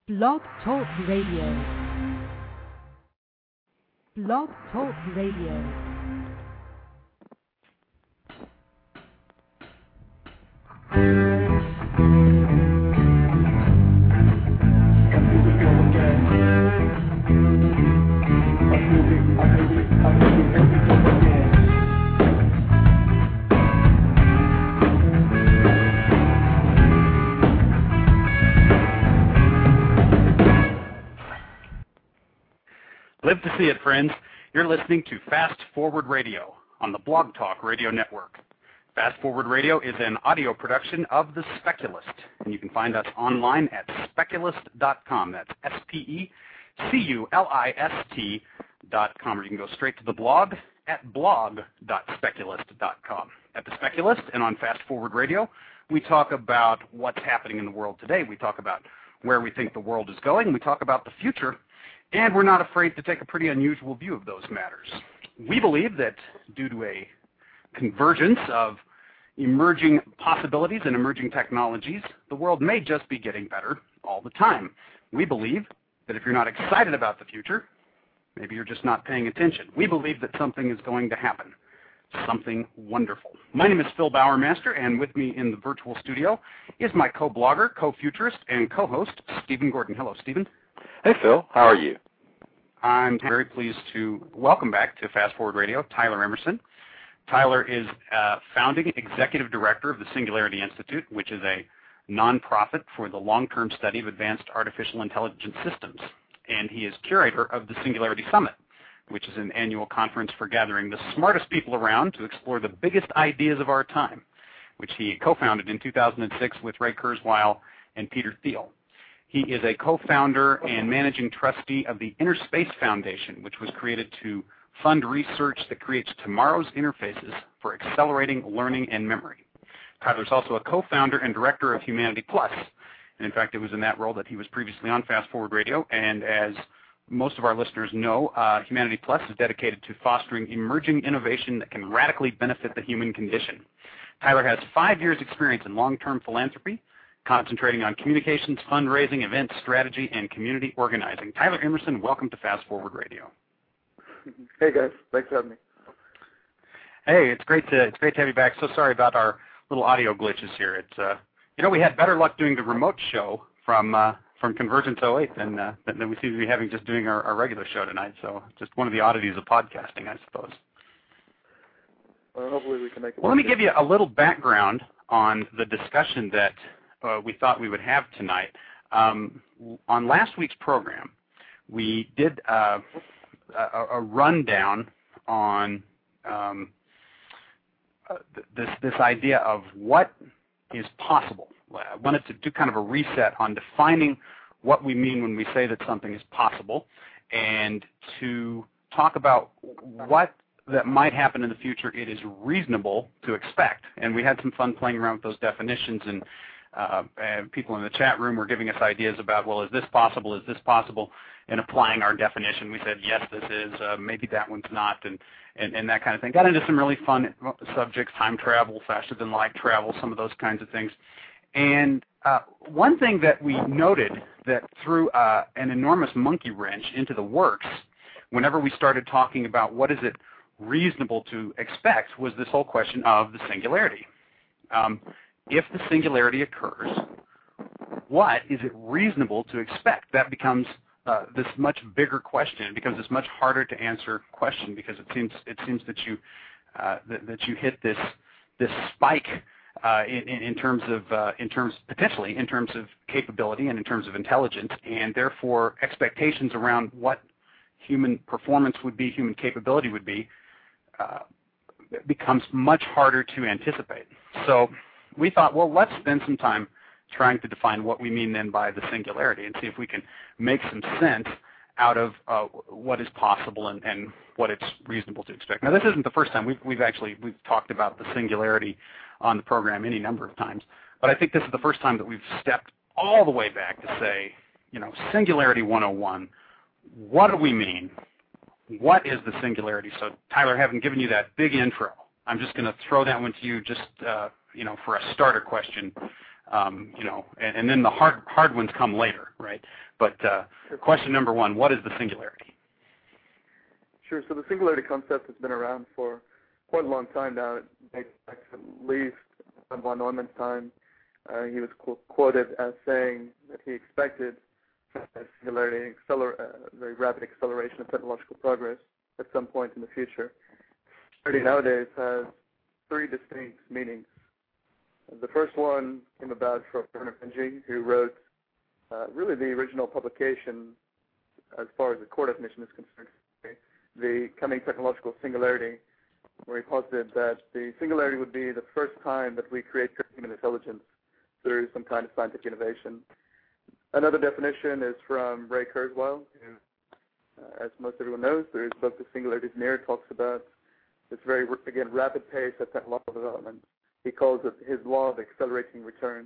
Blog Talk Radio. Blog Talk Radio. Live to see it, friends. You're listening to Fast Forward Radio on the Blog Talk Radio Network. Fast Forward Radio is an audio production of The Speculist, and you can find us online at speculist.com. That's SPECULIST.com, or you can go straight to the blog at blog.speculist.com. At The Speculist and on Fast Forward Radio, we talk about what's happening in the world today. We talk about where we think the world is going. We talk about the future. And we're not afraid to take a pretty unusual view of those matters. We believe that due to a convergence of emerging possibilities and emerging technologies, the world may just be getting better all the time. We believe that if you're not excited about the future, maybe you're just not paying attention. We believe that something is going to happen, something wonderful. My name is Phil Bowermaster, and with me in the virtual studio is my co-blogger, co-futurist, and co-host, Stephen Gordon. Hello, Stephen. Hey, Phil. How are you? I'm very pleased to welcome back to Fast Forward Radio Tyler Emerson. Tyler is founding executive director of the Singularity Institute, which is a nonprofit for the long-term study of advanced artificial intelligence systems. And he is curator of the Singularity Summit, which is an annual conference for gathering the smartest people around to explore the biggest ideas of our time, which he co-founded in 2006 with Ray Kurzweil and Peter Thiel. He is a co-founder and managing trustee of the Inner Space Foundation, which was created to fund research that creates tomorrow's interfaces for accelerating learning and memory. Tyler's also a co-founder and director of Humanity Plus. And in fact, it was in that role that he was previously on Fast Forward Radio. And as most of our listeners know, Humanity Plus is dedicated to fostering emerging innovation that can radically benefit the human condition. Tyler has 5 years' experience in long-term philanthropy, concentrating on communications, fundraising, events, strategy, and community organizing. Tyler Emerson, welcome to Fast Forward Radio. Hey guys, thanks for having me. Hey, it's great to have you back. So sorry about our little audio glitches here. It's we had better luck doing the remote show from Convergence 08 than we seem to be having just doing our regular show tonight. So just one of the oddities of podcasting, I suppose. Well, hopefully we can make it. Well, let me give you a little background on the discussion that we thought we would have tonight. On last week's program, we did a rundown on this idea of what is possible. I wanted to do kind of a reset on defining what we mean when we say that something is possible, and to talk about what that might happen in the future it is reasonable to expect. And we had some fun playing around with those definitions, and people in the chat room were giving us ideas about, well, is this possible, and applying our definition. We said, yes, this is, maybe that one's not, and that kind of thing. Got into some really fun subjects, time travel, faster-than-light travel, some of those kinds of things. And one thing that we noted that threw an enormous monkey wrench into the works whenever we started talking about what is it reasonable to expect was this whole question of the singularity. If the singularity occurs, what is it reasonable to expect? That becomes this much bigger question. It becomes this much harder to answer question because it seems that you hit this spike in terms of capability and in terms of intelligence, and therefore expectations around what human performance would be, human capability would be, becomes much harder to anticipate. So we thought, well, let's spend some time trying to define what we mean then by the singularity and see if we can make some sense out of what is possible and what it's reasonable to expect. Now, this isn't the first time. We've talked about the singularity on the program any number of times, but I think this is the first time that we've stepped all the way back to say, Singularity 101, what do we mean? What is the singularity? So, Tyler, having given you that big intro, I'm just going to throw that one to you just, for a starter question. and then the hard ones come later, right? But question number one, what is the singularity? Sure. So the singularity concept has been around for quite a long time now. It dates back to at least von Neumann's time. He was quoted as saying that he expected a singularity, very rapid acceleration of technological progress at some point in the future. Singularity nowadays has three distinct meanings. The first one came about from Vernor Vinge, who wrote really the original publication as far as the core definition is concerned, the coming technological singularity, where he posited that the singularity would be the first time that we create human intelligence through some kind of scientific innovation. Another definition is from Ray Kurzweil, who, as most everyone knows, through his book The Singularity is Near, talks about this very, again, rapid pace of technological development. He calls it his law of accelerating returns.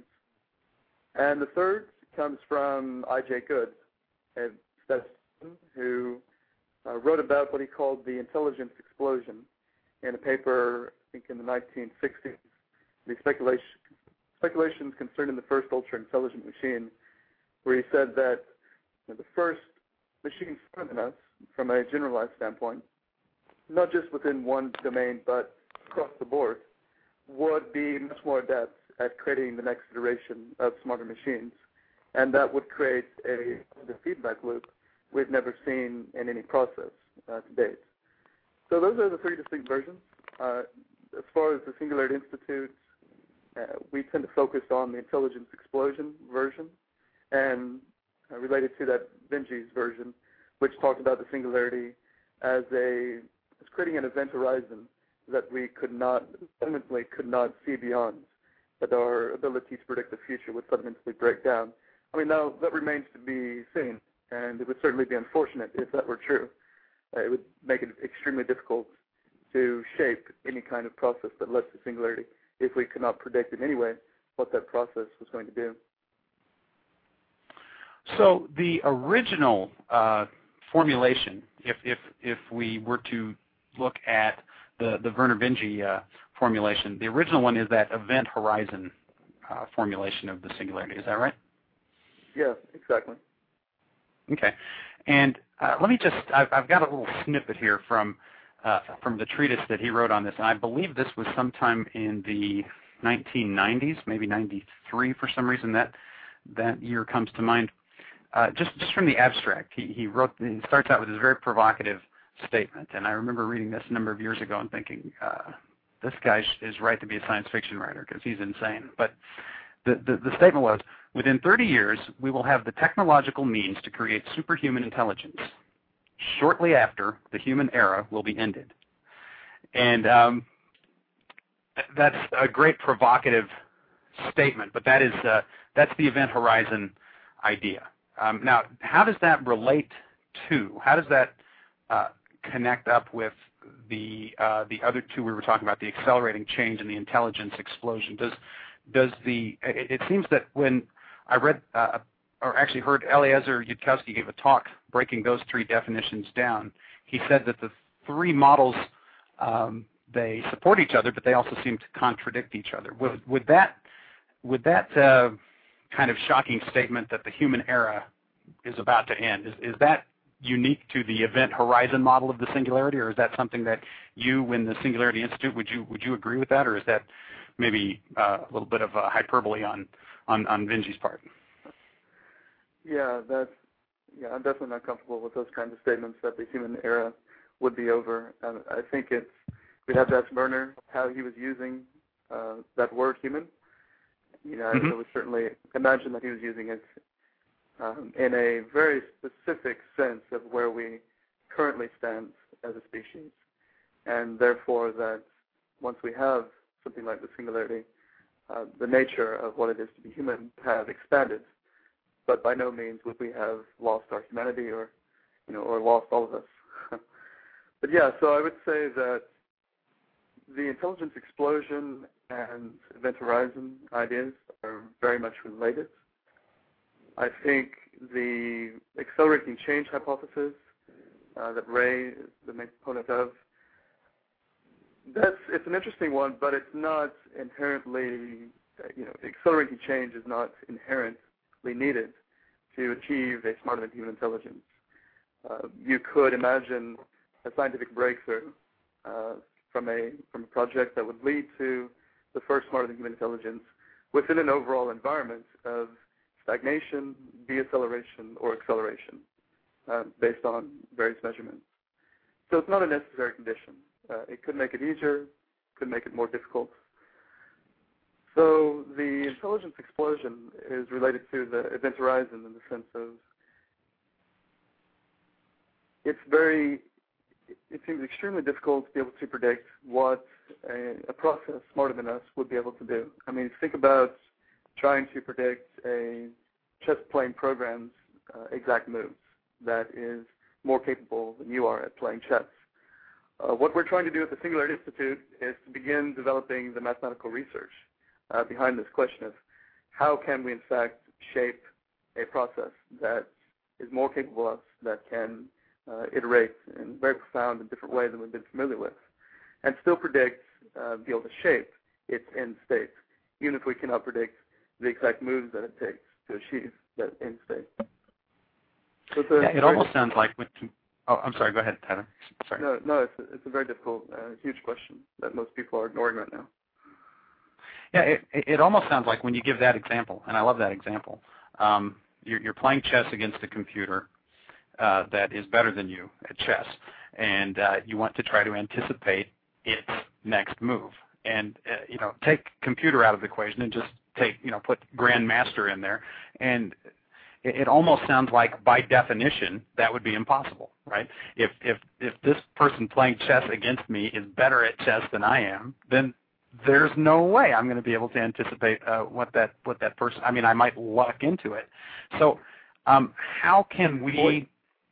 And the third comes from I.J. Good, a statistician who wrote about what he called the intelligence explosion in a paper, I think in the 1960s, the speculations concerning the first ultra-intelligent machine, where he said that the first machine smarter than us, from a generalized standpoint, not just within one domain, but across the board, would be much more adept at creating the next iteration of smarter machines. And that would create a positive feedback loop we've never seen in any process to date. So those are the three distinct versions. As far as the Singularity Institute, we tend to focus on the intelligence explosion version, and related to that, Vinge's version, which talked about the singularity as creating an event horizon that we fundamentally could not see beyond, that our ability to predict the future would fundamentally break down. I mean, now that remains to be seen, and it would certainly be unfortunate if that were true. It would make it extremely difficult to shape any kind of process that led to singularity if we could not predict in any way what that process was going to do. So the original formulation, if we were to look at the Vernor Vinge formulation, the original one is that event horizon formulation of the singularity. Is that right? Yeah, exactly. Okay. And let me just, I've got a little snippet here from the treatise that he wrote on this, and I believe this was sometime in the 1990s, maybe 93 for some reason. That year comes to mind. Just from the abstract, he starts out with this very provocative statement, and I remember reading this a number of years ago and thinking, this guy is right to be a science fiction writer because he's insane. But the statement was, within 30 years, we will have the technological means to create superhuman intelligence. Shortly after, the human era will be ended. And that's a great provocative statement, but that's the event horizon idea. Now, how does that relate to? How does that connect up with the other two we were talking about, the accelerating change and the intelligence explosion? It seems that when I read or actually heard Eliezer Yudkowsky give a talk breaking those three definitions down, he said that the three models they support each other, but they also seem to contradict each other. Would that kind of shocking statement that the human era is about to end, is that unique to the event horizon model of the singularity, or is that something that you, in the Singularity Institute, would you agree with that, or is that maybe a little bit of a hyperbole on Vinge's part? Yeah, I'm definitely not comfortable with those kinds of statements that the human era would be over. I think we'd have to ask Vernor how he was using that word human. I would certainly imagine that he was using it in a very specific sense of where we currently stand as a species, and therefore that once we have something like the singularity, the nature of what it is to be human have expanded, but by no means would we have lost our humanity or lost all of us. But yeah, so I would say that the intelligence explosion and event horizon ideas are very much related. I think the accelerating change hypothesis that Ray is the main proponent of, it's an interesting one, but it's not inherently accelerating change is not inherently needed to achieve a smarter than human intelligence. You could imagine a scientific breakthrough from a project that would lead to the first smarter than human intelligence within an overall environment of stagnation, deceleration, or acceleration based on various measurements. So it's not a necessary condition. It could make it easier, could make it more difficult. So the intelligence explosion is related to the event horizon in the sense of it seems extremely difficult to be able to predict what a process smarter than us would be able to do. I mean, think about trying to predict a chess playing program's exact moves that is more capable than you are at playing chess. What we're trying to do at the Singularity Institute is to begin developing the mathematical research behind this question of how can we in fact shape a process that is more capable of us, that can iterate in a very profound and different way than we've been familiar with, and still predict, be able to shape its end state, even if we cannot predict the exact moves that it takes to achieve that end state. So it almost sounds like I'm sorry, go ahead, Tyler. Sorry. No, it's a very difficult, huge question that most people are ignoring right now. Yeah, it almost sounds like when you give that example, and I love that example, you're playing chess against a computer that is better than you at chess, and you want to try to anticipate its next move. And take computer out of the equation and just put grandmaster in there, and it almost sounds like by definition that would be impossible, right? If this person playing chess against me is better at chess than I am, then there's no way I'm going to be able to anticipate what that person. I mean, I might luck into it. So, how can we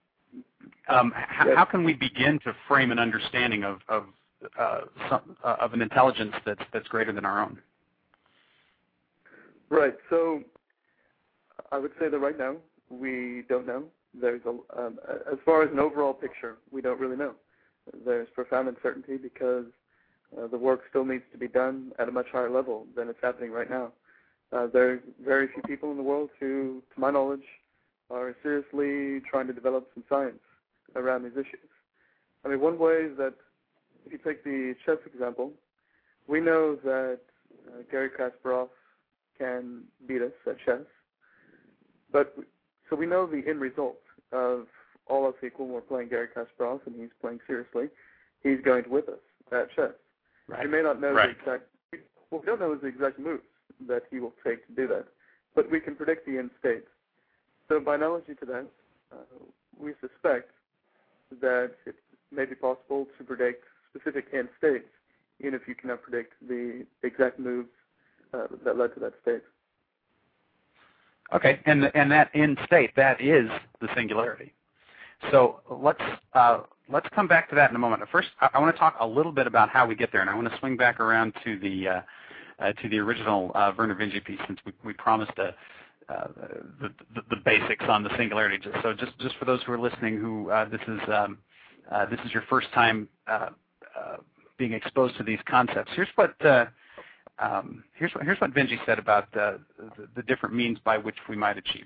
how can we begin to frame an understanding of an intelligence that's greater than our own? Right. So, I would say that right now we don't know. There's as far as an overall picture, we don't really know. There's profound uncertainty because the work still needs to be done at a much higher level than it's happening right now. There are very few people in the world who, to my knowledge, are seriously trying to develop some science around these issues. I mean, one way is that if you take the chess example, we know that Garry Kasparov can beat us at chess, so we know the end result of all else equal. When we're playing Garry Kasparov and he's playing seriously, he's going to whip us at chess. Right. We may not know right. the exact. What we don't know is the exact moves that he will take to do that, but we can predict the end state. So, by analogy to that, we suspect that it may be possible to predict specific end states, even if you cannot predict the exact moves that led to that state. Okay, and that end state, that is the singularity. So let's come back to that in a moment. First, I want to talk a little bit about how we get there, and I want to swing back around to the original Vernor Vinge piece, since we promised the basics on the singularity. Just for those who are listening, who this is your first time being exposed to these concepts. Here's what Vinge said about the different means by which we might achieve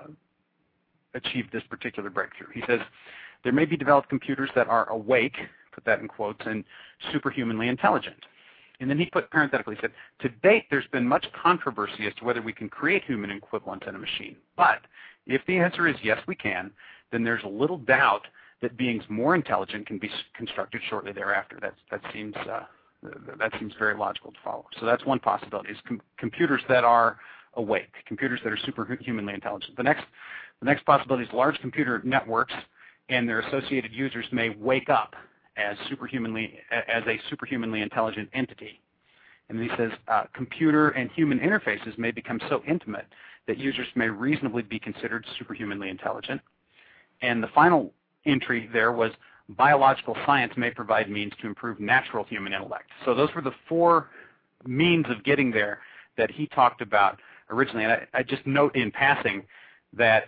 this particular breakthrough. He says, there may be developed computers that are awake, put that in quotes, and superhumanly intelligent. And then he put parenthetically, he said, to date there's been much controversy as to whether we can create human equivalents in a machine. But if the answer is yes, we can, then there's little doubt that beings more intelligent can be constructed shortly thereafter. That seems very logical to follow. So that's one possibility, is computers that are awake, computers that are superhumanly intelligent. The next possibility is large computer networks and their associated users may wake up as a superhumanly intelligent entity. And then he says computer and human interfaces may become so intimate that users may reasonably be considered superhumanly intelligent. And the final entry there was biological science may provide means to improve natural human intellect. So those were the four means of getting there that he talked about originally. And I just note in passing that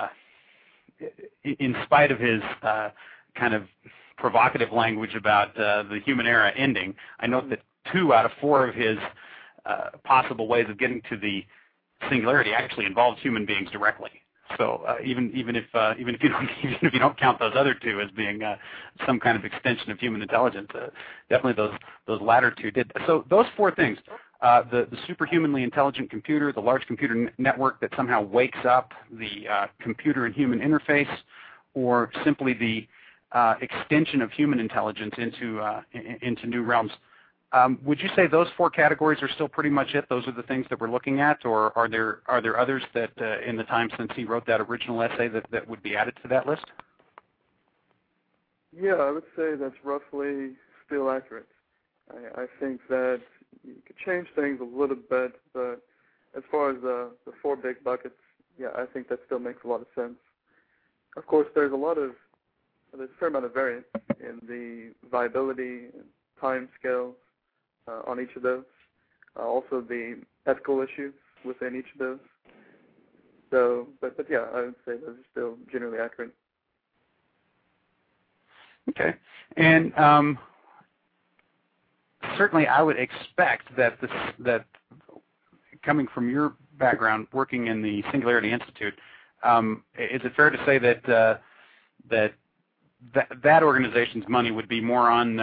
in spite of his kind of provocative language about the human era ending, I note that 2 out of 4 of his possible ways of getting to the singularity actually involves human beings directly. So even if you don't count those other two as being some kind of extension of human intelligence, definitely those latter two did. So those four things: the superhumanly intelligent computer, the large computer network that somehow wakes up the computer and human interface, or simply the extension of human intelligence into new realms. Would you say those four categories are still pretty much it? Those are the things that we're looking at, or are there others that in the time since he wrote that original essay that would be added to that list? Yeah, I would say that's roughly still accurate. I think that you could change things a little bit, but as far as the four big buckets, yeah, I think that still makes a lot of sense. Of course, there's a fair amount of variance in the viability and time scales on each of those. Also the ethical issues within each of those. So, but yeah, I would say those are still generally accurate. Okay, and certainly I would expect that that coming from your background working in the Singularity Institute, is it fair to say that that organization's money would be more on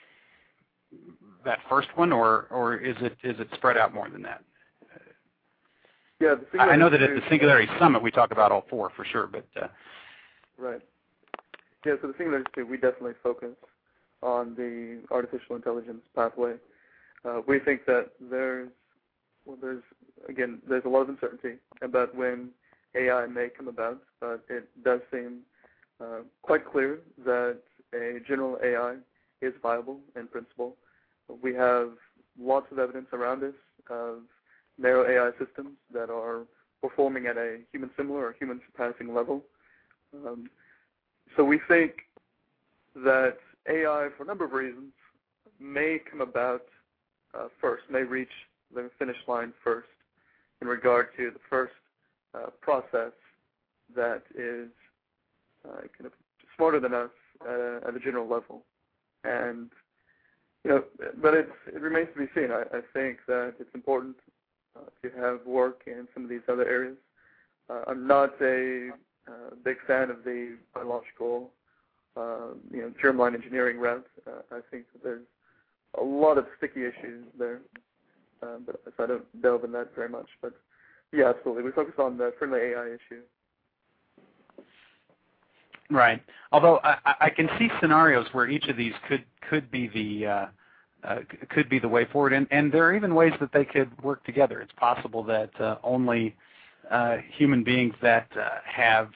that first one, or is it spread out more than that? Yeah, I know that at the Singularity Summit we talk about all four for sure, but right. Yeah, so the Singularity Institute, we definitely focus on the artificial intelligence pathway. We think that there's a lot of uncertainty about when AI may come about, but it does seem quite clear that a general AI is viable in principle. We have lots of evidence around us of narrow AI systems that are performing at a human-similar or human-surpassing level. So we think that AI, for a number of reasons, may come about first, may reach the finish line first in regard to the first process that is kind of smarter than us at a general level. And but it remains to be seen. I think that it's important to have work in some of these other areas. I'm not a big fan of the biological, germline engineering route. I think that there's a lot of sticky issues there, but so I don't delve in that very much. But yeah, absolutely, we focus on the friendly AI issue. Right. Although I can see scenarios where each of these could be the way forward, and there are even ways that they could work together. It's possible that only human beings that have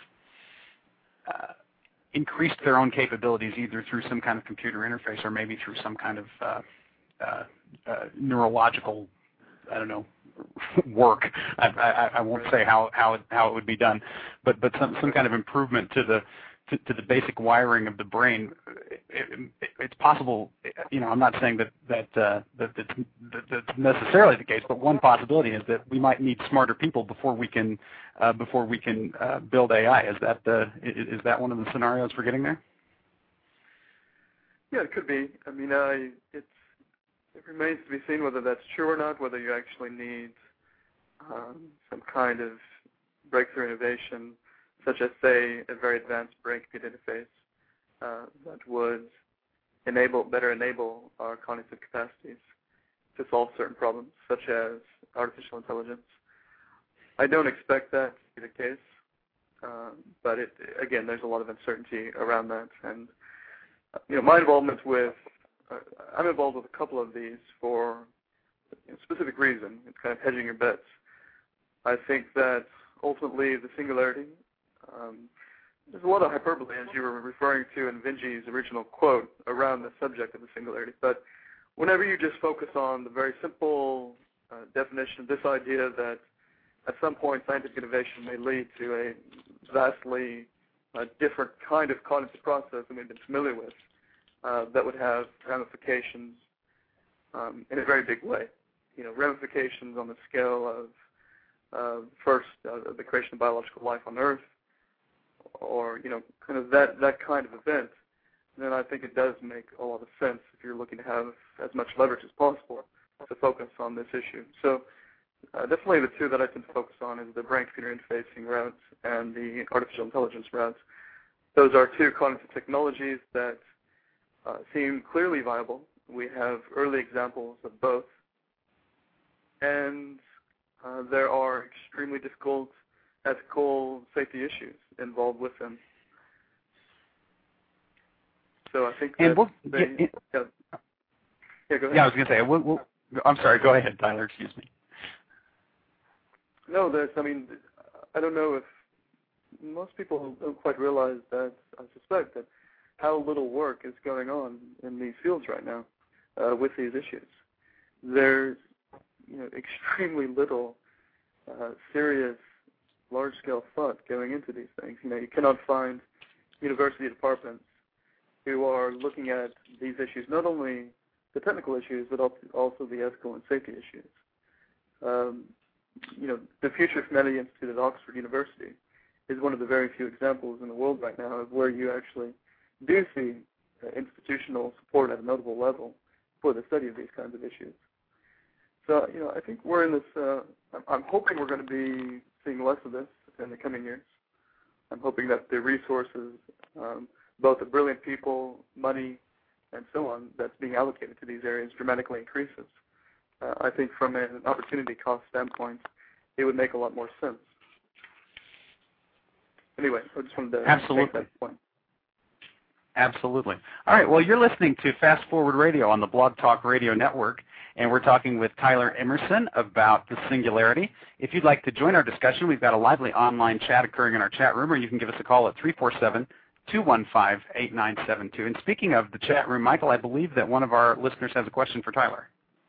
increased their own capabilities, either through some kind of computer interface or maybe through some kind of neurological, I don't know, work. I won't say how it would be done, but some kind of improvement to the basic wiring of the brain. It's possible. I'm not saying that's necessarily the case, but one possibility is that we might need smarter people before we can build AI. Is that one of the scenarios for getting there? Yeah, it could be. I mean, it remains to be seen whether that's true or not. Whether you actually need some kind of breakthrough innovation, such as, say, a very advanced brain-computer interface that would better enable our cognitive capacities to solve certain problems, such as artificial intelligence. I don't expect that to be the case, but again, there's a lot of uncertainty around that. And my involvement I'm involved with a couple of these for a specific reason. It's kind of hedging your bets. I think that ultimately the singularity. There's a lot of hyperbole, as you were referring to in Vinji's original quote, around the subject of the singularity. But whenever you just focus on the very simple definition of this idea that at some point scientific innovation may lead to a vastly different kind of cognitive process than we've been familiar with, that would have ramifications in a very big way. Ramifications on the scale of first the creation of biological life on Earth, or kind of that kind of event, then I think it does make a lot of sense if you're looking to have as much leverage as possible to focus on this issue. So definitely the two that I tend to focus on is the brain-computer interfacing routes and the artificial intelligence routes. Those are two cognitive technologies that seem clearly viable. We have early examples of both, and there are extremely difficult ethical safety issues involved with them. So I think that go ahead. Yeah, I was going to say, I'm sorry, go ahead, Tyler, excuse me. No, I don't know if most people don't quite realize that, I suspect, that how little work is going on in these fields right now with these issues. There's extremely little serious, large-scale thought going into these things. You cannot find university departments who are looking at these issues, not only the technical issues, but also the ethical and safety issues. The Future of Humanity Institute at Oxford University is one of the very few examples in the world right now of where you actually do see institutional support at a notable level for the study of these kinds of issues. So, I think we're in this, I'm hoping we're going to be seeing less of this in the coming years. I'm hoping that the resources, both the brilliant people, money, and so on, that's being allocated to these areas dramatically increases. I think from an opportunity cost standpoint, it would make a lot more sense. Anyway, I just wanted to make that point. Absolutely. All right, well, you're listening to Fast Forward Radio on the Blog Talk Radio Network, and we're talking with Tyler Emerson about the singularity. If you'd like to join our discussion, we've got a lively online chat occurring in our chat room, or you can give us a call at 347-215-8972. And speaking of the chat room, Michael, I believe that one of our listeners has a question for Tyler.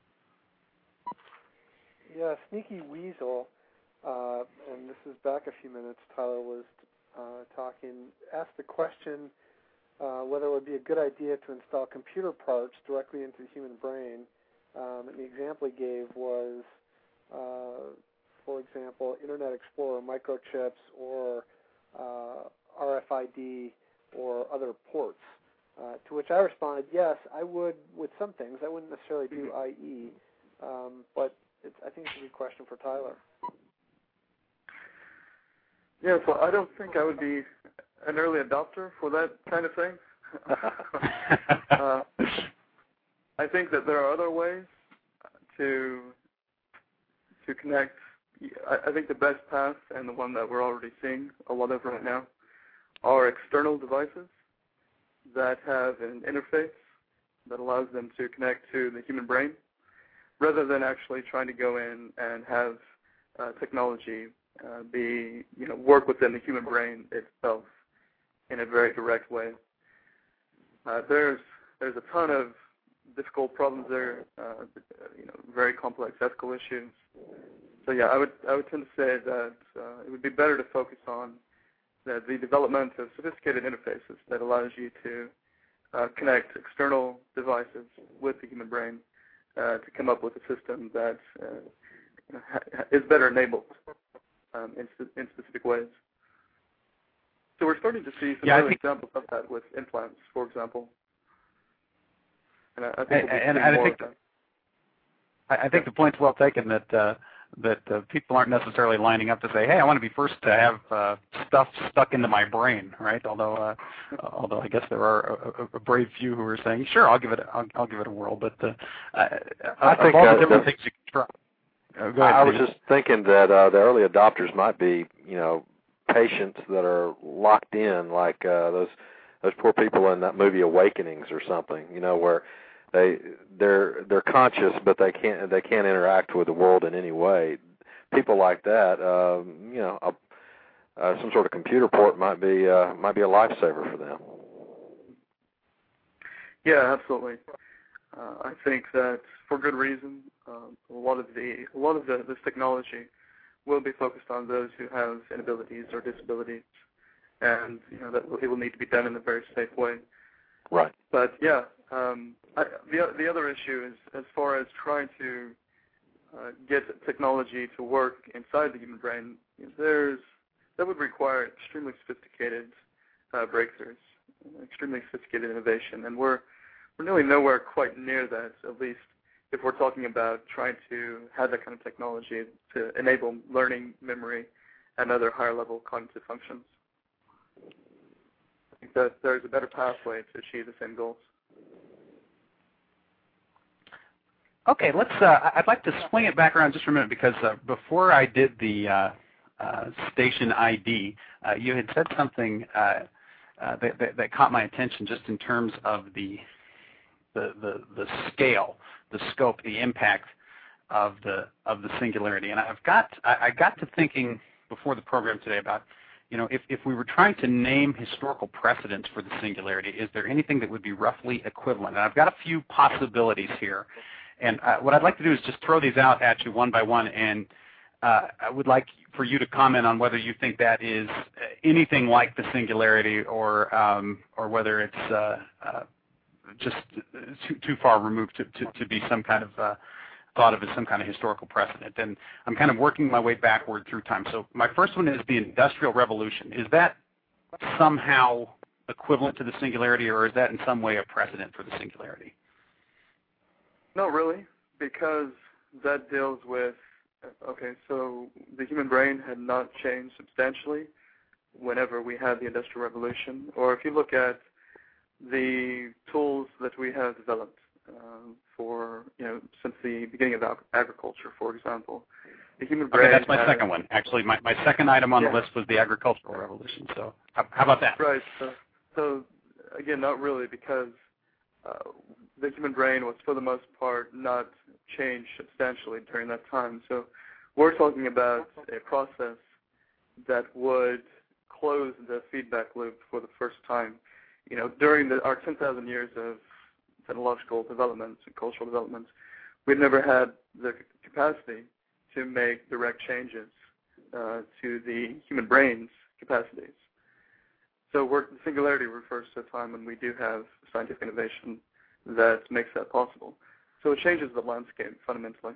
Yeah, Sneaky Weasel, and this is back a few minutes, Tyler was talking, asked the question whether it would be a good idea to install computer parts directly into the human brain. And the example he gave was, for example, Internet Explorer microchips or RFID or other ports. To which I responded, yes, I would with some things. I wouldn't necessarily do IE, but I think it's a good question for Tyler. Yeah, so I don't think I would be an early adopter for that kind of thing. I think that there are other ways to connect. I think the best path, and the one that we're already seeing a lot of right now, are external devices that have an interface that allows them to connect to the human brain, rather than actually trying to go in and have technology work within the human brain itself in a very direct way. There's a ton of difficult problems there, very complex ethical issues. So yeah, I would tend to say that it would be better to focus on the development of sophisticated interfaces that allows you to connect external devices with the human brain to come up with a system that is better enabled in specific ways. So we're starting to see some early examples of that with implants, for example. And I think we'll be seeing more of that. I think the point's well taken that people aren't necessarily lining up to say, "Hey, I want to be first to have stuff stuck into my brain," right? Although I guess there are a brave few who are saying, "Sure, I'll give it a whirl." But I think all the different things you can try. Go ahead, I was just thinking that the early adopters might be, patients that are locked in, like those poor people in that movie Awakenings or something, where they're conscious but they can't interact with the world in any way. People like that, some sort of computer port might be a lifesaver for them. Yeah, absolutely. I think that for good reason. A lot of this technology will be focused on those who have inabilities or disabilities, and that it will need to be done in a very safe way. Right. But yeah, the other issue is as far as trying to get technology to work inside the human brain. That would require extremely sophisticated breakthroughs, extremely sophisticated innovation, and we're really nowhere quite near that, at least if we're talking about trying to have that kind of technology to enable learning, memory, and other higher-level cognitive functions. I think that there's a better pathway to achieve the same goals. Okay, I'd like to swing it back around just for a minute because before I did the station ID, you had said something that caught my attention just in terms of the scale, the scope, the impact of the singularity. And I got to thinking before the program today about, if we were trying to name historical precedents for the singularity, is there anything that would be roughly equivalent? And I've got a few possibilities here. And what I'd like to do is just throw these out at you one by one, and I would like for you to comment on whether you think that is anything like the singularity, or whether it's just too far removed to be some kind of thought of as some kind of historical precedent. And I'm kind of working my way backward through time. So my first one is the Industrial Revolution. Is that somehow equivalent to the singularity, or is that in some way a precedent for the singularity? Not really, because that deals with, so the human brain had not changed substantially whenever we had the Industrial Revolution. Or if you look at the tools that we have developed since the beginning of agriculture, for example, the human brain. Okay, that's my second one. Actually, my second item on the list was the Agricultural Revolution. So how about that? Right. So again, not really, because the human brain was, for the most part, not changed substantially during that time. So we're talking about a process that would close the feedback loop for the first time. During our 10,000 years of technological developments and cultural developments, we've never had the capacity to make direct changes to the human brain's capacities. So the singularity refers to a time when we do have scientific innovation that makes that possible. So it changes the landscape fundamentally.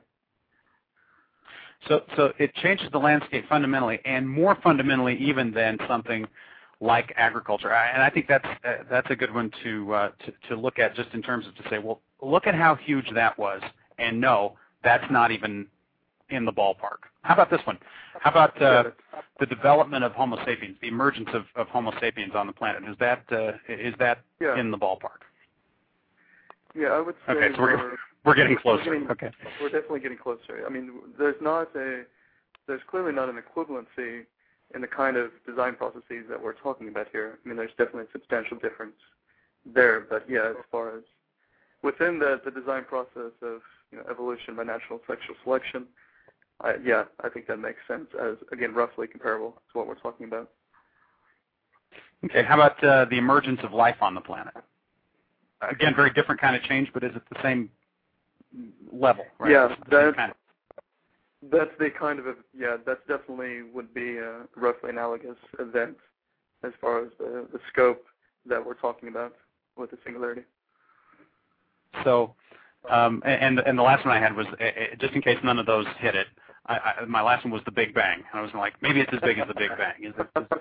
So it changes the landscape fundamentally, and more fundamentally even than something like agriculture. And I think that's a good one to look at, just in terms of to say, well, look at how huge that was, and no, that's not even in the ballpark. How about this one? How about the development of Homo sapiens, the emergence of Homo sapiens on the planet? Is that in the ballpark? Yeah, I would say. Okay, so we're getting closer. We're definitely getting closer. I mean, there's clearly not an equivalency in the kind of design processes that we're talking about here. I mean, there's definitely a substantial difference there. But yeah, as far as within the design process of evolution by natural sexual selection, I think that makes sense as, again, roughly comparable to what we're talking about. Okay, how about the emergence of life on the planet? Again, very different kind of change, but is it the same level? Right? Yeah, that's the kind of that's definitely would be a roughly analogous event as far as the scope that we're talking about with the singularity. So, and the last one I had was, just in case none of those hit it, my last one was the Big Bang. I was like, maybe it's as big as the Big Bang. Is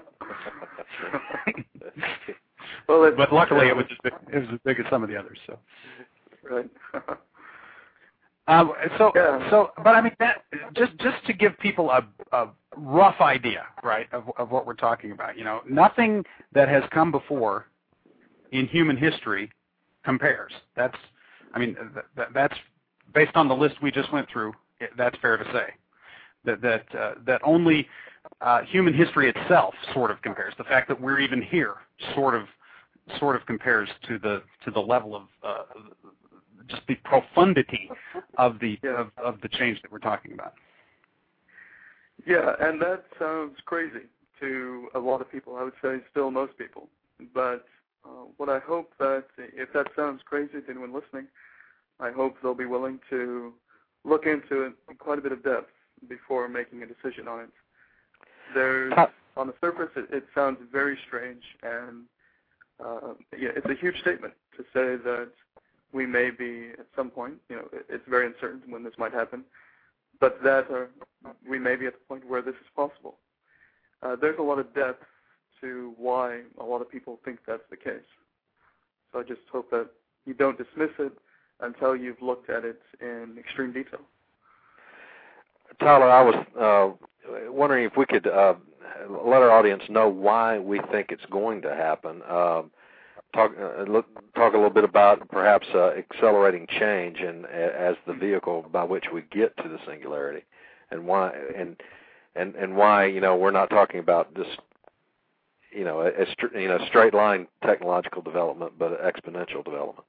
it? Well, but luckily it was as big as some of the others. So. Right. But I mean, that just to give people a rough idea, right, of what we're talking about. Nothing that has come before in human history compares. That's based on the list we just went through. That's fair to say. That only human history itself sort of compares. The fact that we're even here sort of compares to the level of just the profundity of the change that we're talking about. Yeah, and that sounds crazy to a lot of people. I would say still most people. But what I hope that if that sounds crazy to anyone listening, I hope they'll be willing to look into it in quite a bit of depth before making a decision on it. On the surface, it sounds very strange, and it's a huge statement to say that we may be at some point, it's very uncertain when this might happen, but that we may be at the point where this is possible. There's a lot of depth to why a lot of people think that's the case. So I just hope that you don't dismiss it until you've looked at it in extreme detail. Tyler, I was wondering if we could let our audience know why we think it's going to happen. Talk a little bit about perhaps accelerating change and as the vehicle by which we get to the singularity, and why and why we're not talking about just a straight line technological development, but exponential development.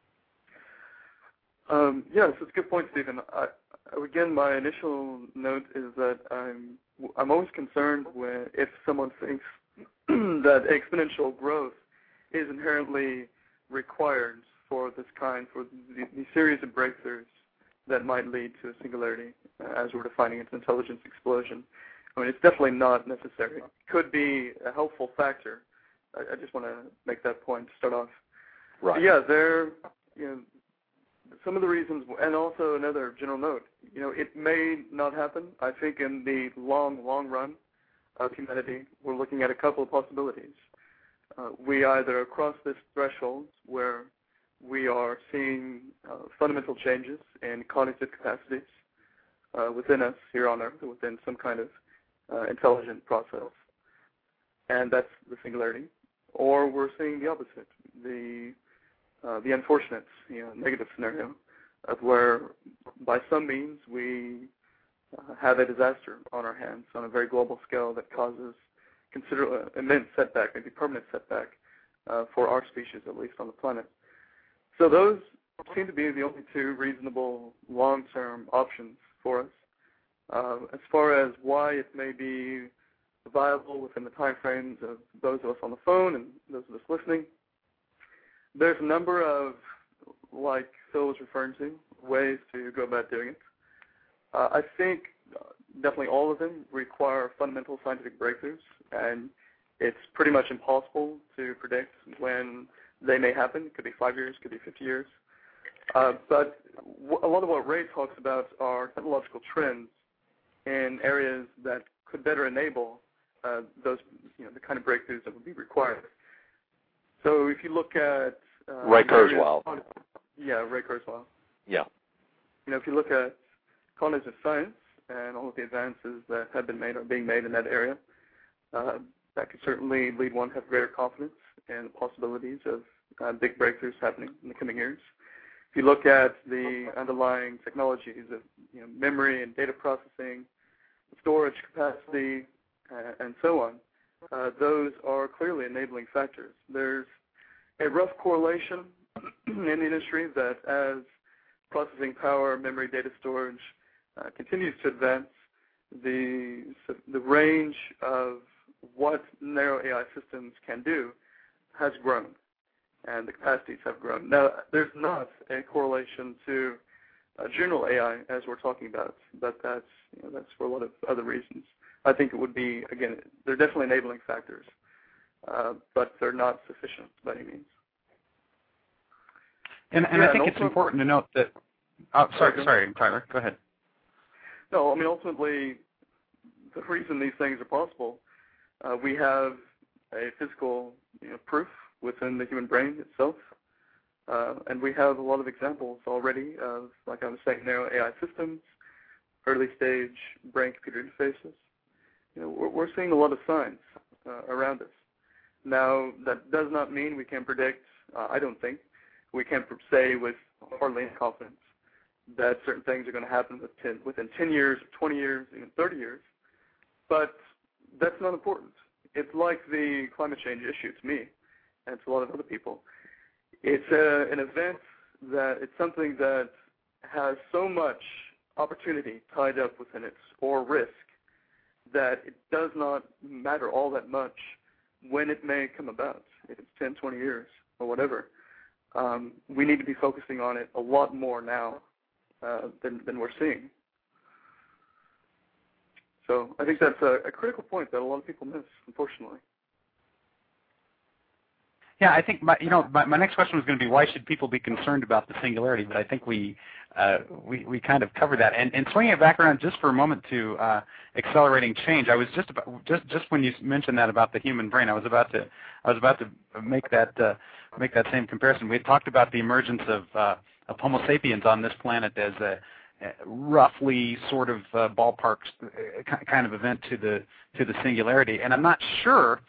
Yes, it's a good point, Stephen. Again, my initial note is that I'm always concerned if someone thinks that exponential growth is inherently required for this kind, for the series of breakthroughs that might lead to a singularity, as we're defining its intelligence explosion. I mean, it's definitely not necessary. It could be a helpful factor. I just want to make that point to start off. Right. But yeah, some of the reasons, and also another general note, it may not happen. I think in the long run of humanity, we're looking at a couple of possibilities. We either cross this threshold where we are seeing fundamental changes in cognitive capacities within us here on Earth, within some kind of intelligent process, and that's the singularity, or we're seeing the opposite, the unfortunate, negative scenario of where, by some means, we have a disaster on our hands on a very global scale that causes considerable, immense setback, maybe permanent setback for our species, at least on the planet. So those seem to be the only two reasonable long-term options for us. As far as why it may be viable within the time frames of those of us on the phone and those of us listening, there's a number of, like Phil was referring to, ways to go about doing it. I think definitely all of them require fundamental scientific breakthroughs, and it's pretty much impossible to predict when they may happen. It could be 5 years, it could be 50 years. But a lot of what Ray talks about are technological trends in areas that could better enable those, the kind of breakthroughs that would be required. So if you look at Ray Kurzweil. Yeah, Ray Kurzweil. Yeah. If you look at cognitive science and all of the advances that have been made or being made in that area, that could certainly lead one to have greater confidence in the possibilities of big breakthroughs happening in the coming years. If you look at the underlying technologies of memory and data processing, storage capacity, and so on, those are clearly enabling factors. There's a rough correlation in the industry that as processing power, memory, data storage continues to advance, the range of what narrow AI systems can do has grown, and the capacities have grown. Now, there's not a correlation to general AI as we're talking about, but that's for a lot of other reasons. I think it would be, again, they're definitely enabling factors, but they're not sufficient by any means. And I think it's important to note that. Oh, sorry, Tyler. Go ahead. No, I mean, ultimately, the reason these things are possible, we have a physical proof within the human brain itself, and we have a lot of examples already of, like I was saying, narrow AI systems, early-stage brain-computer interfaces. We're seeing a lot of signs around us. Now, that does not mean we can predict, I don't think, we can say with hardly any confidence that certain things are going to happen within 10 years, 20 years, even 30 years. But that's not important. It's like the climate change issue to me and to a lot of other people. It's an event that it's something that has so much opportunity tied up within it, or risk, that it does not matter all that much when it may come about, if it's 10, 20 years or whatever. We need to be focusing on it a lot more now than we're seeing. So I think that's a critical point that a lot of people miss, unfortunately. Yeah, I think my next question was going to be, why should people be concerned about the singularity? But I think we kind of covered that. And swinging it back around just for a moment to accelerating change, I was just when you mentioned that about the human brain, I was about to make that same comparison. We had talked about the emergence of Homo sapiens on this planet as a roughly sort of ballpark kind of event to the singularity. And I'm not sure,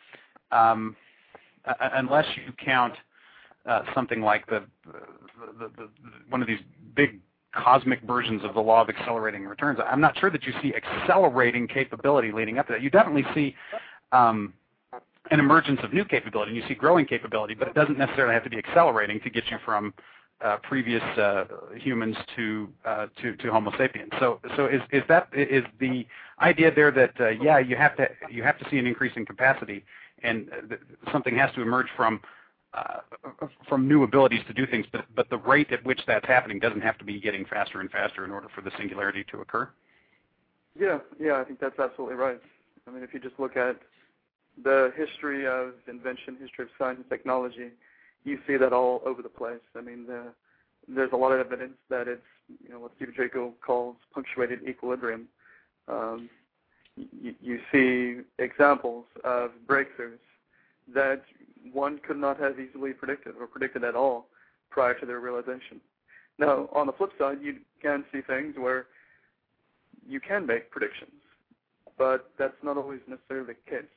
unless you count something like the one of these big cosmic versions of the law of accelerating returns, I'm not sure that you see accelerating capability leading up to that. You definitely see an emergence of new capability, and you see growing capability, but it doesn't necessarily have to be accelerating to get you from previous humans to Homo sapiens. So is the idea there that you have to see an increase in capacity, and something has to emerge from new abilities to do things, but the rate at which that's happening doesn't have to be getting faster and faster in order for the singularity to occur? Yeah, I think that's absolutely right. I mean, if you just look at the history of invention, history of science and technology, you see that all over the place. I mean, there's a lot of evidence that it's, what Stephen Jay Gould calls punctuated equilibrium. You see examples of breakthroughs that one could not have easily predicted or predicted at all prior to their realization. Now, on the flip side, you can see things where you can make predictions, but that's not always necessarily the case.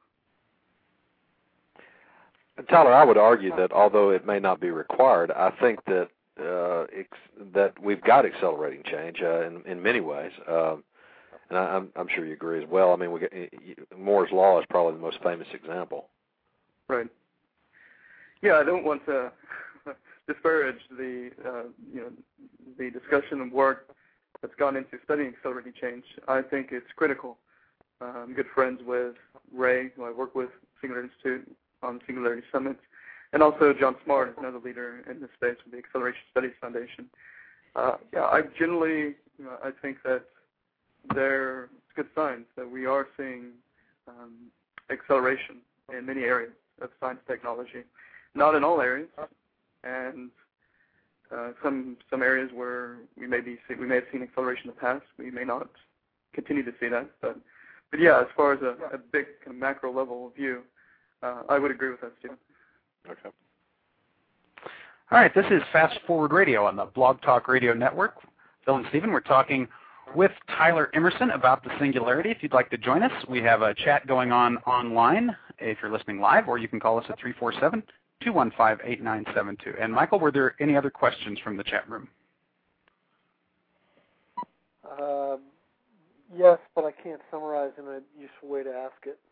And Tyler, I would argue that although it may not be required, I think that that we've got accelerating change in many ways, and I'm sure you agree as well. I mean, Moore's law is probably the most famous example. Right. Yeah, I don't want to disparage the discussion and work that's gone into studying accelerating change. I think it's critical. I'm good friends with Ray, who I work with, Singularity Institute, on Singularity Summits, and also John Smart, another leader in this space with the Acceleration Studies Foundation. I generally, I think that there's good signs that we are seeing acceleration in many areas of science and technology. Not in all areas, and some areas where we may have seen acceleration in the past, we may not continue to see that. But yeah, as far as a big kind of macro level view, I would agree with that, Stephen. Okay. All right, this is Fast Forward Radio on the Blog Talk Radio Network. Phil and Stephen, we're talking with Tyler Emerson about the singularity. If you'd like to join us, we have a chat going on online if you're listening live, or you can call us at 347-215-8972. And Michael, were there any other questions from the chat room? Yes, but I can't summarize in a useful way to ask it.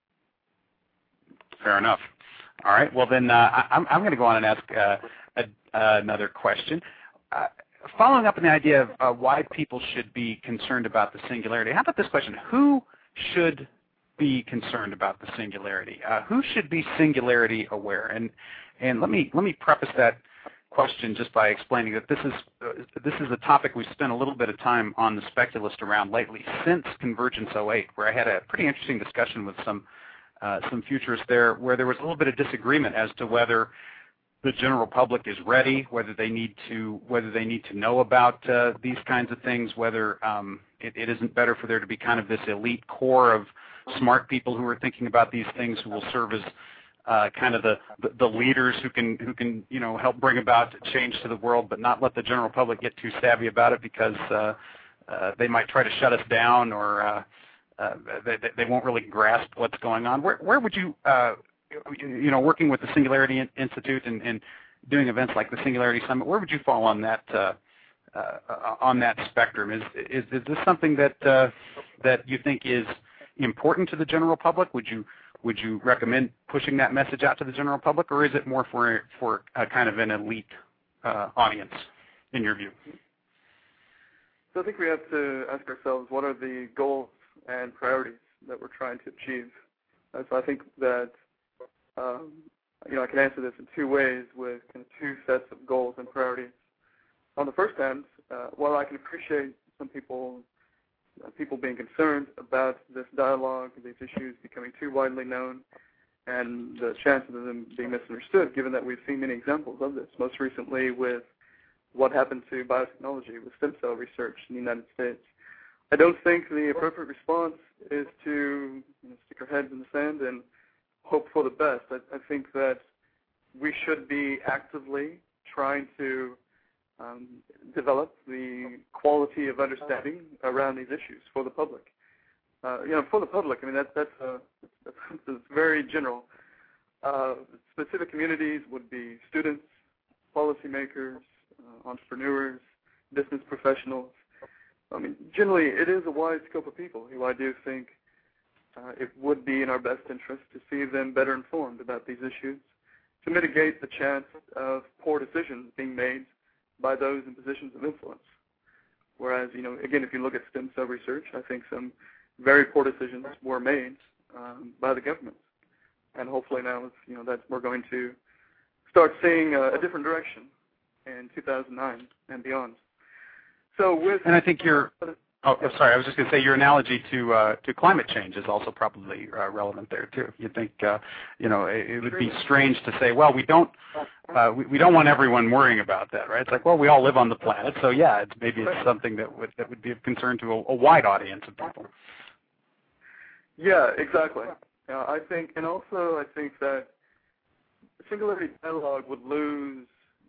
Fair enough. All right. Well, then I'm going to go on and ask another question. Following up on the idea of why people should be concerned about the singularity, how about this question? Who should be concerned about the singularity? Who should be singularity aware? And let me preface that question just by explaining that this is a topic we've spent a little bit of time on the Speculist around lately since Convergence 08, where I had a pretty interesting discussion with some futurists there, where there was a little bit of disagreement as to whether the general public is ready, whether they need to know about these kinds of things, whether it isn't better for there to be kind of this elite core of smart people who are thinking about these things, who will serve as kind of the leaders who can help bring about change to the world, but not let the general public get too savvy about it because they might try to shut us down, or they won't really grasp what's going on. Where would you, working with the Singularity Institute and doing events like the Singularity Summit, where would you fall on that spectrum? Is this something that you think is important to the general public? Would you recommend pushing that message out to the general public, or is it more for a kind of an elite audience, in your view? So I think we have to ask ourselves, what are the goals and priorities that we're trying to achieve? So I think that I can answer this in two ways, with kind of two sets of goals and priorities. On the first hand, while I can appreciate some people being concerned about this dialogue, these issues becoming too widely known, and the chances of them being misunderstood, given that we've seen many examples of this, most recently with what happened to biotechnology with stem cell research in the United States. I don't think the appropriate response is to stick our heads in the sand and hope for the best. I think that we should be actively trying to develop the quality of understanding around these issues for the public. For the public, I mean, that's very general. Specific communities would be students, policymakers, entrepreneurs, business professionals. I mean, generally, it is a wide scope of people who I do think it would be in our best interest to see them better informed about these issues, to mitigate the chance of poor decisions being made by those in positions of influence. Whereas, again, if you look at stem cell research, I think some very poor decisions were made by the government. And hopefully now, that we're going to start seeing a different direction in 2009 and beyond. And I think I was just going to say your analogy to climate change is also probably relevant there too. You think, it would be strange to say, well, we don't want everyone worrying about that, right? It's like, well, we all live on the planet, so yeah, maybe it's something that would be of concern to a wide audience of people. Yeah, exactly. I think that Singularity Dialogue would lose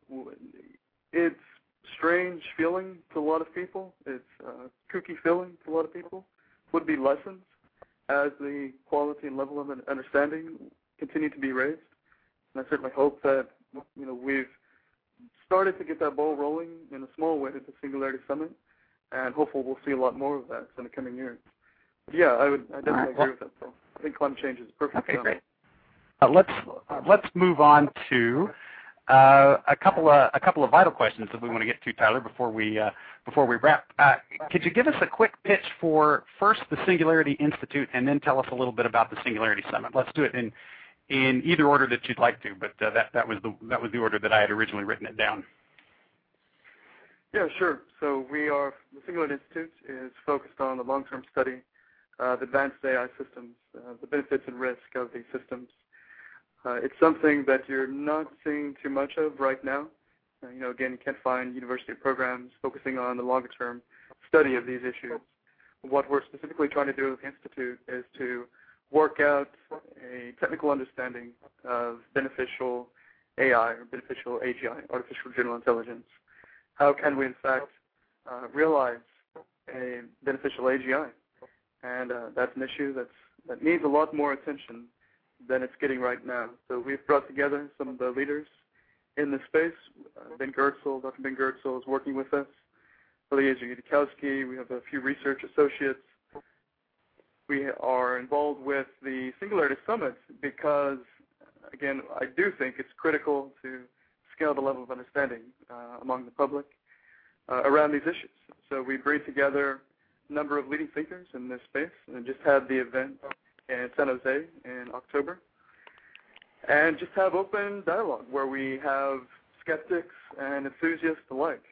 its strange feeling to a lot of people. It's kooky feeling to a lot of people. Would be lessened as the quality and level of understanding continue to be raised. And I certainly hope that we've started to get that ball rolling in a small way at the Singularity Summit, and hopefully we'll see a lot more of that in the coming years. But yeah, I definitely agree with that, Phil. I think climate change is a perfect example. Great. Let's move on to a couple of vital questions that we want to get to, Tyler, before we wrap. Could you give us a quick pitch for first the Singularity Institute, and then tell us a little bit about the Singularity Summit? Let's do it in either order that you'd like to, but that was the order that I had originally written it down. Yeah, sure. So the Singularity Institute is focused on the long-term study of advanced AI systems, the benefits and risk of these systems. It's something that you're not seeing too much of right now. Again, you can't find university programs focusing on the longer-term study of these issues. What we're specifically trying to do with the Institute is to work out a technical understanding of beneficial AI, or beneficial AGI, artificial general intelligence. How can we, in fact, realize a beneficial AGI? And that's an issue that needs a lot more attention than it's getting right now. So we've brought together some of the leaders in this space. Dr. Ben Goertzel is working with us. Eliezer Yudikowsky. We have a few research associates. We are involved with the Singularity Summit because, again, I do think it's critical to scale the level of understanding among the public around these issues. So we bring together a number of leading thinkers in this space, and just had the event in San Jose in October, and just have open dialogue where we have skeptics and enthusiasts alike.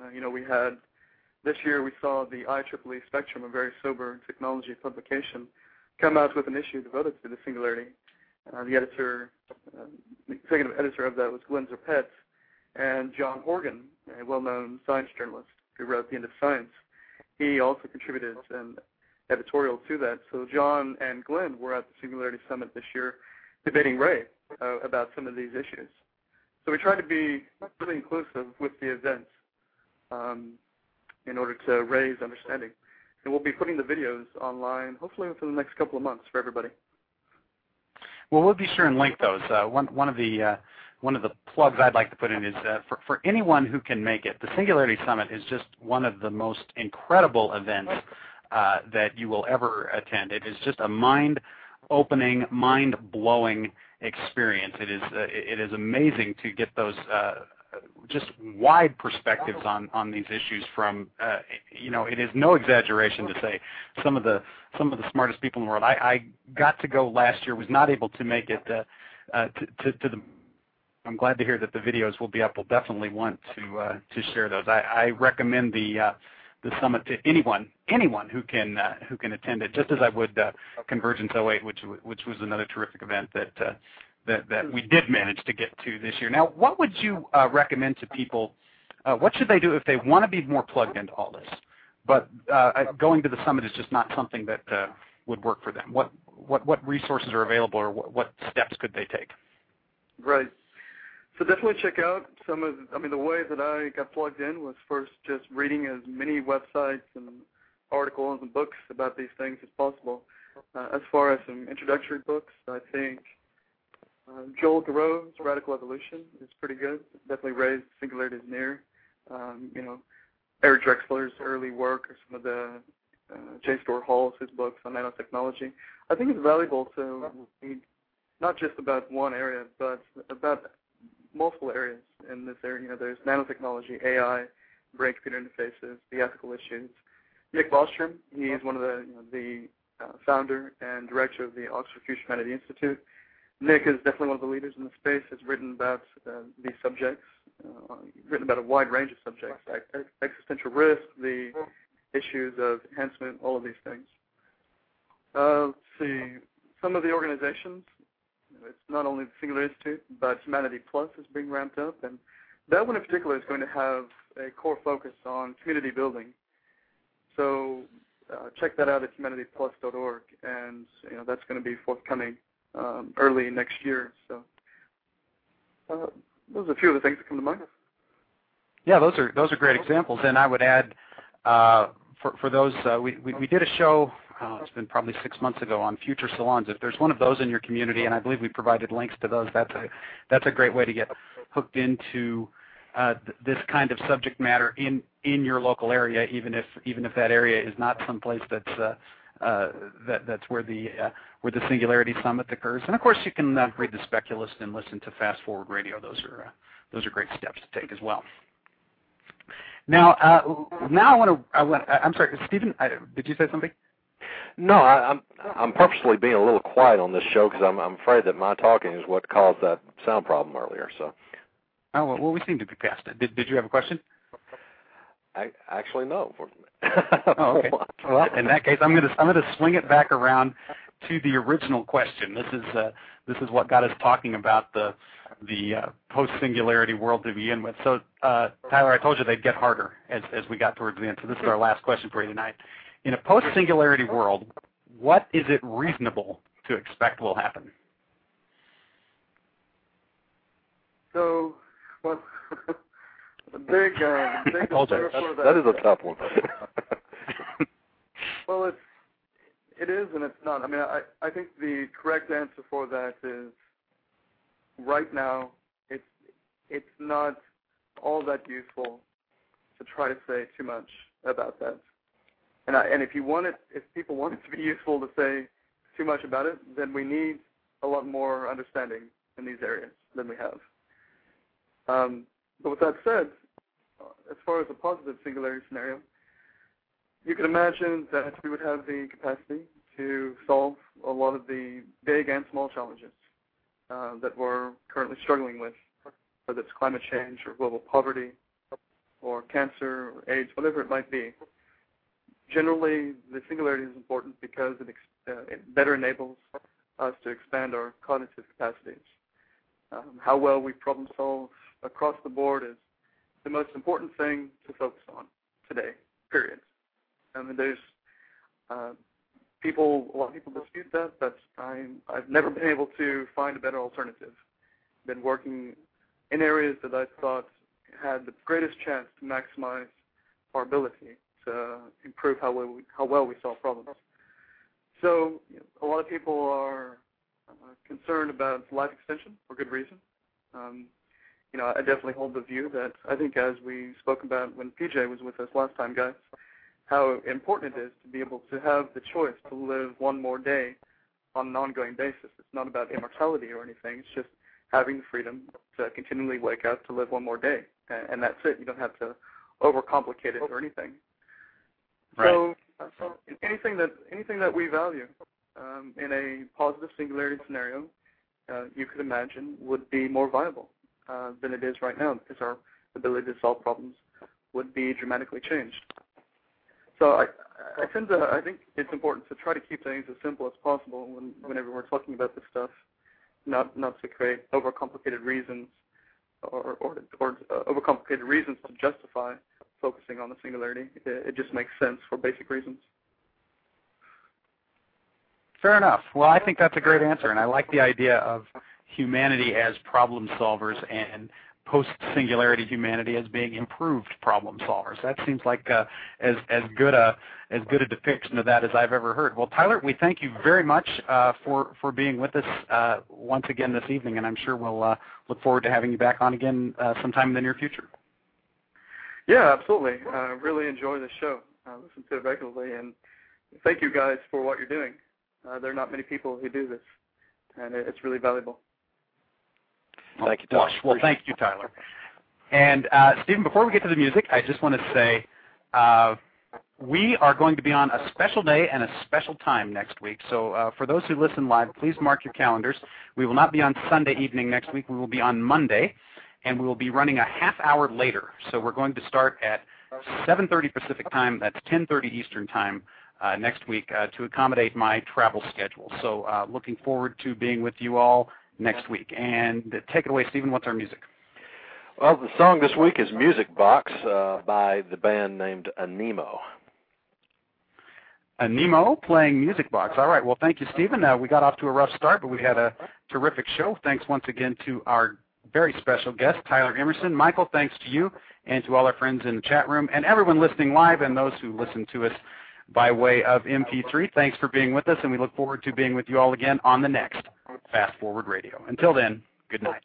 This year we saw the IEEE Spectrum, a very sober technology publication, come out with an issue devoted to the Singularity. The executive editor of that was Glenn Zerpett, and John Horgan, a well-known science journalist who wrote The End of Science. He also contributed an editorial to that. So John and Glenn were at the Singularity Summit this year debating Ray about some of these issues. So we try to be really inclusive with the events in order to raise understanding. And we'll be putting the videos online hopefully within the next couple of months for everybody. Well, we'll be sure and link those. One of the plugs I'd like to put in is for anyone who can make it, the Singularity Summit is just one of the most incredible events that you will ever attend. It is just a mind-opening, mind-blowing experience. It is amazing to get those just wide perspectives on these issues from it is no exaggeration to say some of the smartest people in the world. I got to go last year, was not able to make it to the. I'm glad to hear that the videos will be up. We'll definitely want to share those. I recommend the summit to anyone who can attend it, just as I would Convergence 08, which was another terrific event that we did manage to get to this year. Now, what would you recommend to people? What should they do if they want to be more plugged into all this, but going to the summit is just not something that would work for them? What resources are available, or what steps could they take? Right. So definitely check out some of, the way that I got plugged in was first just reading as many websites and articles and books about these things as possible. As far as some introductory books, I think Joel Garreau's Radical Evolution is pretty good. Definitely raised Singularity is Near. Eric Drexler's early work, or some of the J. Store Hall's, his books on nanotechnology. I think it's valuable to read not just about one area, but about multiple areas in this area. There's nanotechnology, AI, brain-computer interfaces, the ethical issues. Nick Bostrom, he is one of the founder and director of the Oxford Future Humanity Institute. Nick is definitely one of the leaders in the space. Has written about these subjects, written about a wide range of subjects, existential risk, the issues of enhancement, all of these things. Let's see, some of the organizations, it's not only the Singularity Institute, but Humanity Plus is being ramped up, and that one in particular is going to have a core focus on community building. So check that out at humanityplus.org, and that's going to be forthcoming early next year. So those are a few of the things that come to mind. Yeah, those are great examples, and I would add for those we did a show. It's been probably 6 months ago on future salons. If there's one of those in your community, and I believe we provided links to those, that's a great way to get hooked into this kind of subject matter in your local area, even if that area is not someplace that's where the Singularity Summit occurs. And of course, you can read The Speculist and listen to Fast Forward Radio. Those are great steps to take as well. Now I'm sorry, Stephen, did you say something? No, I'm purposely being a little quiet on this show because I'm afraid that my talking is what caused that sound problem earlier. So. Oh well, we seem to be past it. Did you have a question? Actually, no. Oh, okay. Well, in that case, I'm gonna swing it back around to the original question. This is what got us talking about the post-singularity world to begin with. So, Tyler, I told you they'd get harder as we got towards the end. So this is our last question for you tonight. In a post-singularity world, what is it reasonable to expect will happen? So, well, big. I told you that is a tough one. Well, it is and it's not. I think the correct answer for that is right now it's not all that useful to try to say too much about that. And if people want it to be useful to say too much about it, then we need a lot more understanding in these areas than we have. But with that said, as far as a positive singularity scenario, you can imagine that we would have the capacity to solve a lot of the big and small challenges that we're currently struggling with, whether it's climate change or global poverty or cancer or AIDS, whatever it might be. Generally, the singularity is important because it better enables us to expand our cognitive capacities. How well we problem solve across the board is the most important thing to focus on today, period. There's a lot of people dispute that, but I've never been able to find a better alternative. I've been working in areas that I thought had the greatest chance to maximize our ability to improve how well we solve problems. So a lot of people are concerned about life extension for good reason. I definitely hold the view that I think, as we spoke about when PJ was with us last time, guys, how important it is to be able to have the choice to live one more day on an ongoing basis. It's not about immortality or anything. It's just having the freedom to continually wake up to live one more day, and that's it. You don't have to overcomplicate it or anything. Right. So anything that we value in a positive singularity scenario, you could imagine would be more viable than it is right now, because our ability to solve problems would be dramatically changed. So I think it's important to try to keep things as simple as possible whenever we're talking about this stuff, not to create overcomplicated reasons or overcomplicated reasons to justify focusing on the singularity. It just makes sense for basic reasons. Fair enough. Well, I think that's a great answer, and I like the idea of humanity as problem solvers and post-singularity humanity as being improved problem solvers. That seems like as good a depiction of that as I've ever heard. Well, Tyler, we thank you very much for being with us once again this evening, and I'm sure we'll look forward to having you back on again sometime in the near future. Yeah, absolutely. I really enjoy the show. I listen to it regularly, and thank you guys for what you're doing. There are not many people who do this, and it's really valuable. Thank you, Tyler. Well, thank you, Tyler. And, Stephen, before we get to the music, I just want to say we are going to be on a special day and a special time next week. So for those who listen live, please mark your calendars. We will not be on Sunday evening next week. We will be on Monday, and we will be running a half hour later. So we're going to start at 7:30 Pacific time. That's 10:30 Eastern time next week to accommodate my travel schedule. So looking forward to being with you all next week. And take it away, Stephen. What's our music? Well, the song this week is Music Box by the band named Anemo. Anemo playing Music Box. All right. Well, thank you, Stephen. We got off to a rough start, but we had a terrific show. Thanks once again to our very special guest, Tyler Emerson. Michael, thanks to you and to all our friends in the chat room and everyone listening live and those who listen to us by way of MP3. Thanks for being with us, and we look forward to being with you all again on the next Fast Forward Radio. Until then, good night.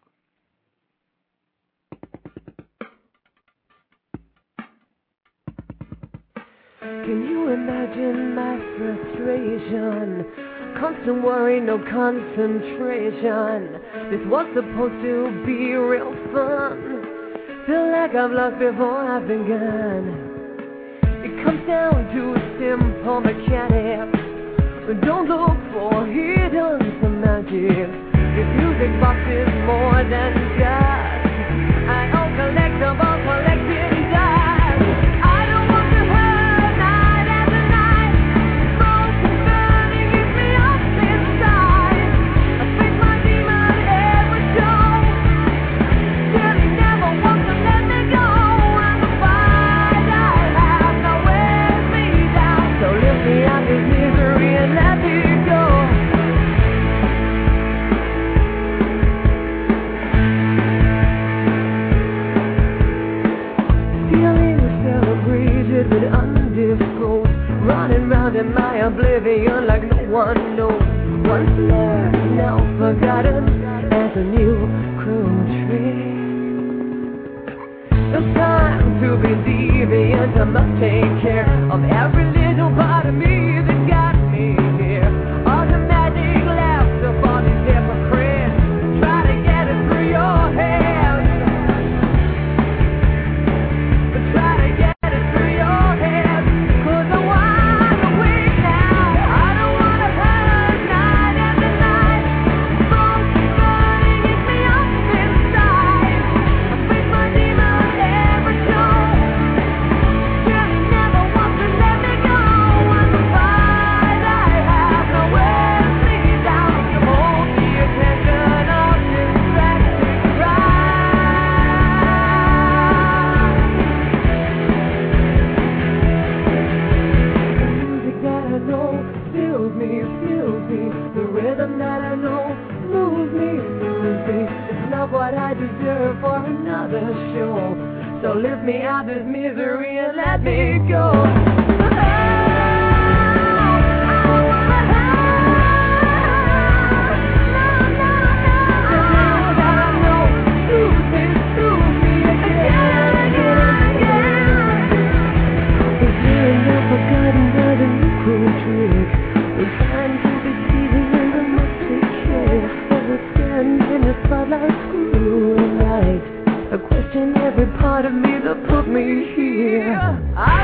Can you imagine my frustration? Constant worry, no concentration. This was supposed to be real fun. Feel like I've lost before I've begun. It comes down to simple mechanics. Don't look for hidden magic. This music box is more than just an old collectible collecting dust. I don't want to hurt night after night. Broken burning keeps me up inside. I face my demon every show. Till he never wants to let me go. And the fight I have now wears me down. So lift me out this misery and let me go. But undisclosed, running round in my oblivion like no one knows. Once learned, now forgotten as a new cruel trick. It's time to be deviant. I must take care of every little part of me that got me here. Automatic laughter for these hypocrites. Try to get it through your head. What I deserve for another show. So lift me out this misery and let me go. Every part of me that put me here.